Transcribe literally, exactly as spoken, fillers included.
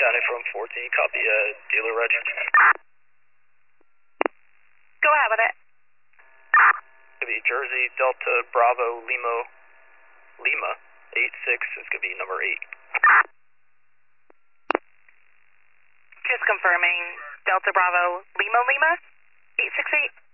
County from fourteen, copy, uh, dealer reg. Go ahead with it. It's going to be Jersey, Delta, Bravo, Lima, Lima, eight six is going to be number eight. Just confirming, Delta Bravo, Lima Lima, eight six eight.